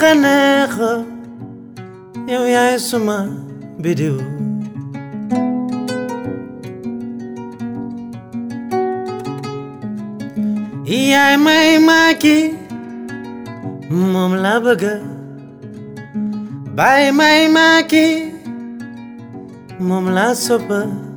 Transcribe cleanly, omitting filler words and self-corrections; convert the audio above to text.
la neex yow yaay suma bidiw yaay may maaki moom la bëgg baay may maaki moom la soppa